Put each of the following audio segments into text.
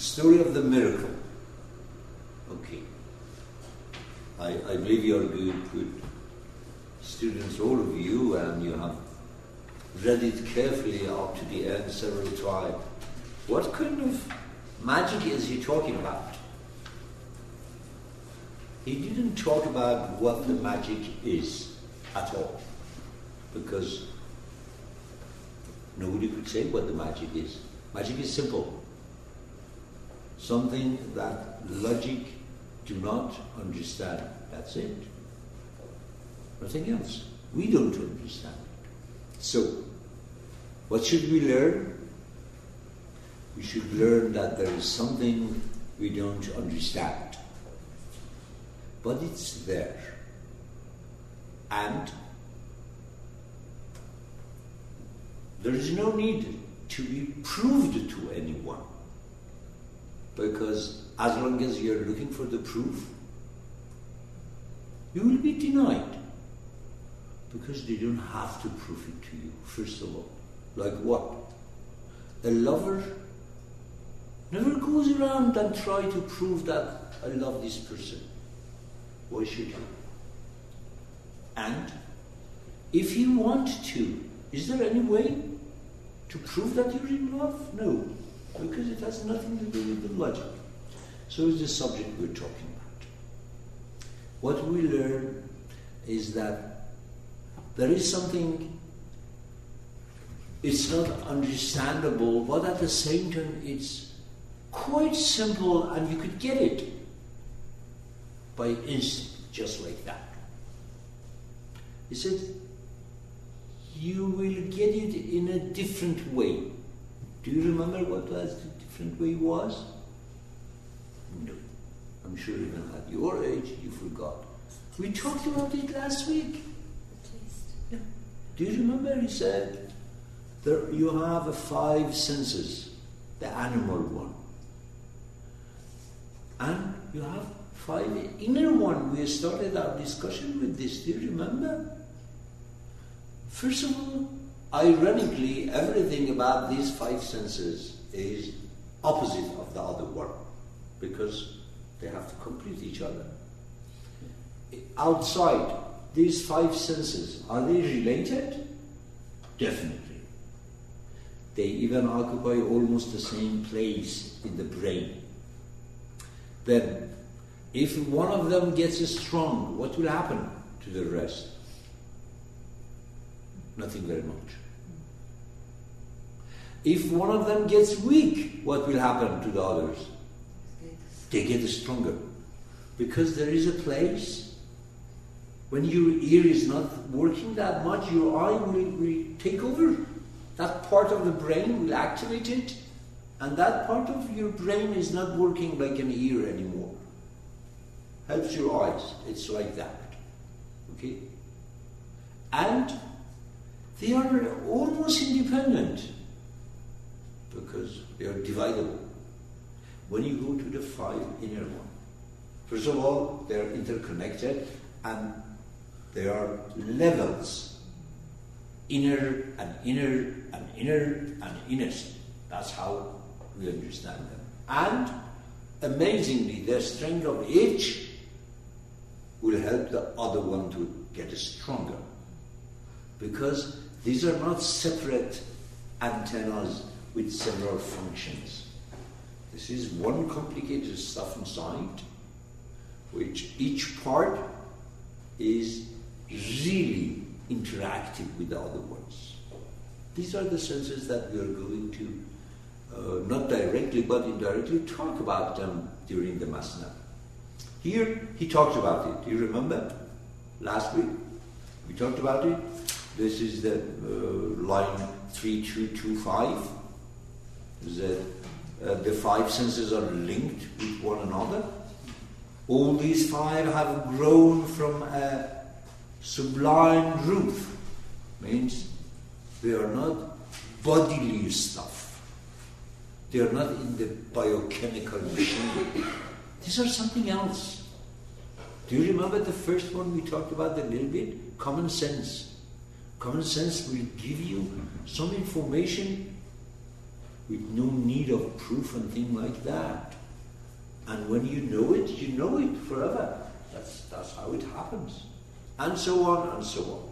story of the miracle. Okay. I believe you're good students, all of you, and you have read it carefully up to the end several times. What kind of magic is he talking about? He didn't talk about what the magic is at all, because nobody could say what the magic is. Magic is simple. Something that logic do not understand. That's it. Nothing else. We don't understand it. So, what should we learn? We should learn that there is something we don't understand. But it's there. And there is no need to be proved to anyone. Because as long as you're looking for the proof, you will be denied. Because they don't have to prove it to you, first of all. Like what? A lover never goes around and try to prove that I love this person. Why should you? And if you want to, is there any way to prove that you're in love? No, because it has nothing to do with the logic. So it's the subject we're talking about. What we learn is that there is something, it's not understandable, but at the same time it's quite simple and you could get it by instinct, just like that. He said, you will get it in a different way. Do you remember what the different way was? No. I'm sure even at your age you forgot. We talked about it last week. Yeah. Do you remember? He said, you have 5 senses, the animal one. And you have 5 inner one. We started our discussion with this. Do you remember? First of all, ironically, everything about these 5 senses is opposite of the other one, because they have to complete each other. Outside, these 5 senses, are they related? Definitely. They even occupy almost the same place in the brain. Then, if one of them gets strong, what will happen to the rest? Nothing very much. If one of them gets weak, what will happen to the others? They get stronger. Because there is a place, when your ear is not working that much, your eye will take over. That part of the brain will activate it, and that part of your brain is not working like an ear anymore. Helps your eyes. It's like that. Okay? And they are almost independent because they are dividable. When you go to the 5 inner one, first of all, they are interconnected and they are levels. Inner and inner and inner and innerst. That's how we understand them. And amazingly, the strength of each will help the other one to get stronger. Because these are not separate antennas with several functions. This is one complicated stuff inside, which each part is really interactive with the other ones. These are the senses that we are going to, not directly but indirectly, talk about them during the Masna. Here, he talked about it. Do you remember? Last week, we talked about it. This is the line 3225. The 5 senses are linked with one another. All these 5 have grown from a sublime root. Means they are not bodily stuff. They are not in the biochemical machine. These are something else. Do you remember the first one we talked about a little bit? Common sense. Common sense will give you some information with no need of proof and things like that. And when you know it forever. That's how it happens. And so on and so on.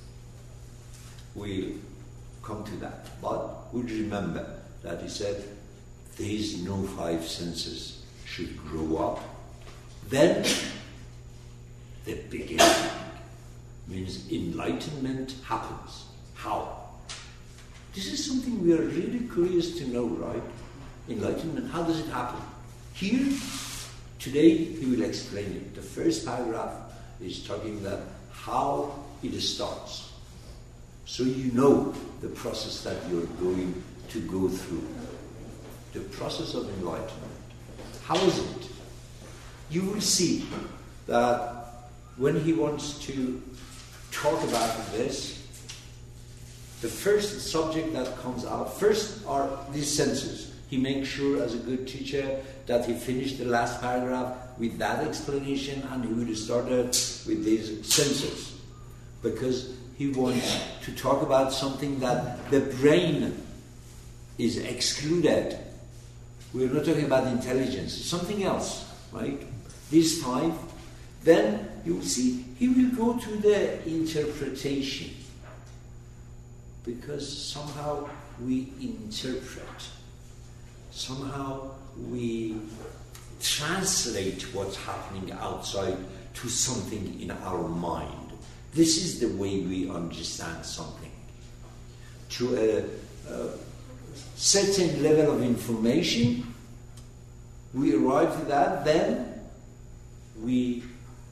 We'll come to that. But we remember that he said, these no five senses should grow up. Then the beginning means enlightenment happens. How? This is something we are really curious to know, right? Enlightenment, how does it happen? Here, today, he will explain it. The first paragraph is talking about how it starts. So you know the process that you're going to go through. The process of enlightenment. How is it? You will see that when he wants to talk about this, the first subject that comes out, first are these senses. He makes sure, as a good teacher, that he finished the last paragraph with that explanation, and he would start with these senses. Because he wants to talk about something that the brain is excluded. We're not talking about intelligence, something else, right? These five. Then you will see he will go to the interpretation. Because somehow we interpret. Somehow we translate what's happening outside to something in our mind. This is the way we understand something. To a certain level of information, we arrive to that, then we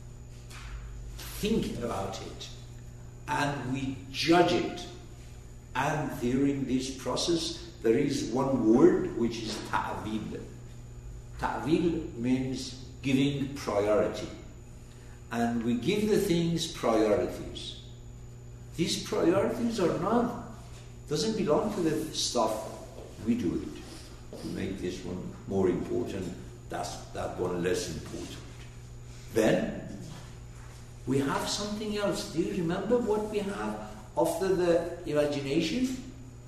think about it and we judge it. And during this process, there is one word which is ta'wil. Ta'wil means giving priority. And we give the things priorities. These priorities are not, doesn't belong to the stuff. We do it. We make this one more important, that one less important. Then, we have something else. Do you remember what we have after the imagination?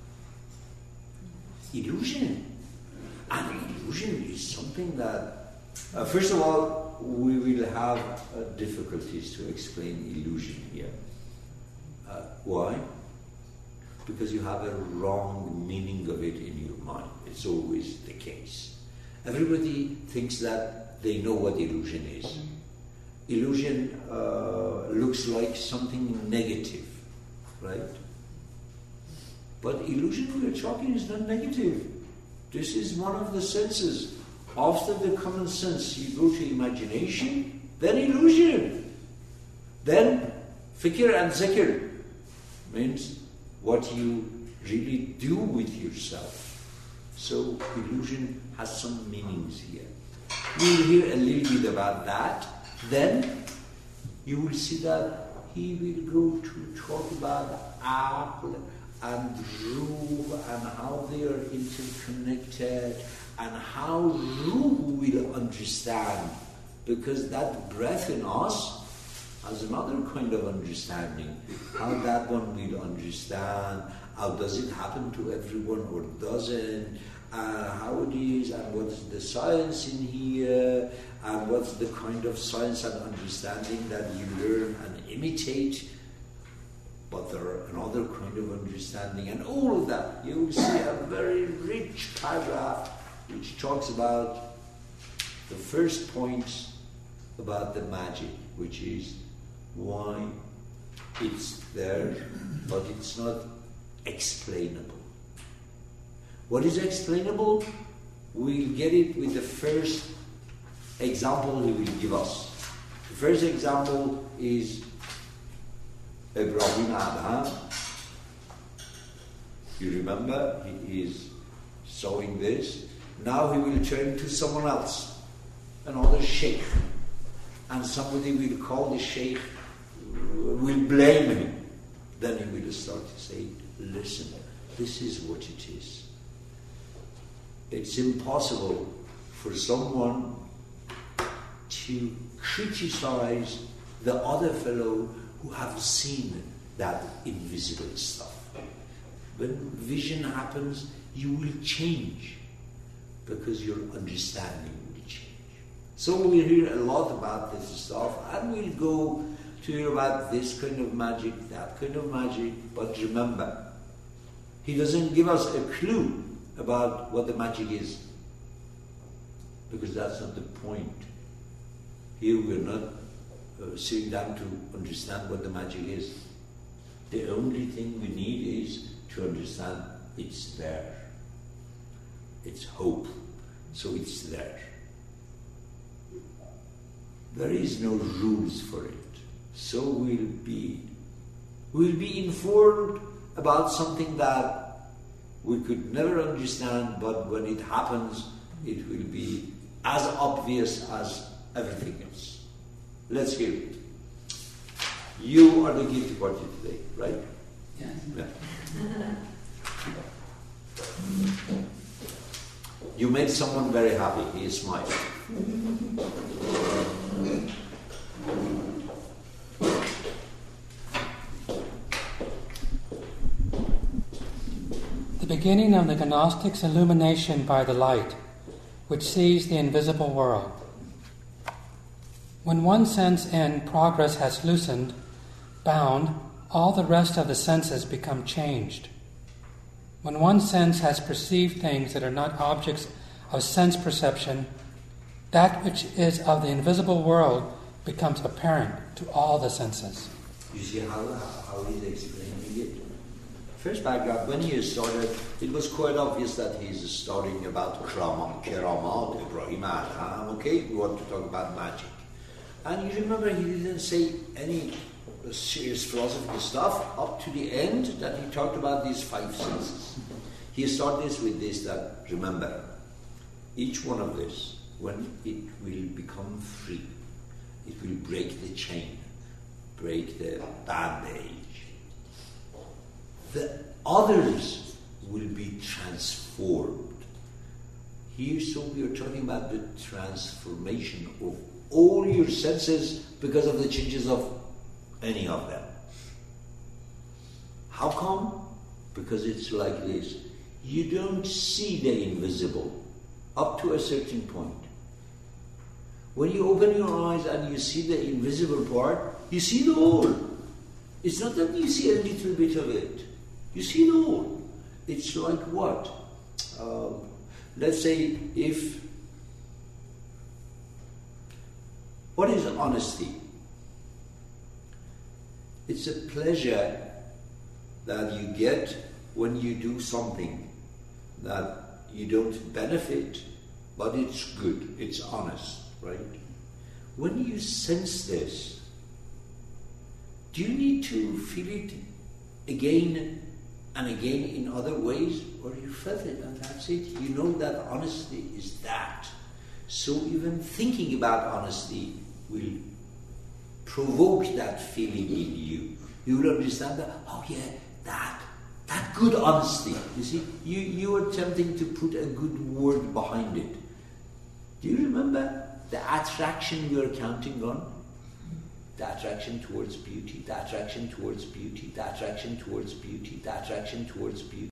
Illusion. And illusion is something that, first of all, we will have difficulties to explain illusion here. Why? Because you have a wrong meaning of it in your mind. It's always the case. Everybody thinks that they know what illusion is. Illusion looks like something negative, right? But illusion we're talking is not negative. This is one of the senses. After the common sense, you go to imagination, then illusion. Then fikr and zikr means what you really do with yourself. So illusion has some meanings here. We'll hear a little bit about that. Then you will see that he will go to talk about aql and ruh and how they are interconnected and how ruh will understand, because that breath in us has another kind of understanding. How that one will understand, how does it happen to everyone or doesn't, how it is, and what's the science in here, and what's the kind of science and understanding that you learn and imitate. But there are another kind of understanding, and all of that. You will see a very rich paragraph which talks about the first point about the magic, which is why it's there, but it's not explainable. What is explainable? We'll get it with the first example he will give us. The first example is Ibrahim Adham. You remember, he is sowing this. Now he will turn to someone else, another sheikh. And somebody will call the sheikh, will blame him. Then he will start to say, listen, this is what it is. It's impossible for someone to criticize the other fellow who have seen that invisible stuff. When vision happens, you will change because your understanding will change. So we'll hear a lot about this stuff, and we'll go to hear about this kind of magic, that kind of magic, but remember, he doesn't give us a clue about what the magic is, because that's not the point. Here we're not sitting down to understand what the magic is. The only thing we need is to understand it's there. It's hope, so it's there. There is no rules for it. So we'll be informed about something that we could never understand, but when it happens, it will be as obvious as everything else. Let's hear it. You are the guilty party today, right? Yes. Yeah. You made someone very happy. He is smiling. The beginning of the Gnostic's illumination by the light, which sees the invisible world. When one sense in progress has loosened, bound, all the rest of the senses become changed. When one sense has perceived things that are not objects of sense perception, that which is of the invisible world becomes apparent to all the senses. You see how he's explaining it? First background, when he started, it was quite obvious that he's starting about Keramat, Ibrahim Adham, okay? We want to talk about magic. And you remember he didn't say any serious philosophical stuff up to the end that he talked about these 5 senses. He started this with this, that remember, each one of this, when it will become free, it will break the chain, break the bandage. The others will be transformed. Here, so we are talking about the transformation of all your senses because of the changes of any of them. How come? Because it's like this. You don't see the invisible up to a certain point. When you open your eyes and you see the invisible part, you see the whole. It's not that you see a little bit of it. You see the whole. It's like what? Let's say what is honesty? It's a pleasure that you get when you do something that you don't benefit, but it's good, it's honest, right? When you sense this, do you need to feel it again and again in other ways, or you felt it and that's it? You know that honesty is that. So even thinking about honesty will provoke that feeling in you. You will understand that, oh yeah, that good honesty. You see, you are attempting to put a good word behind it. Do you remember the attraction we are counting on? The attraction towards beauty, the attraction towards beauty, the attraction towards beauty, the attraction towards beauty.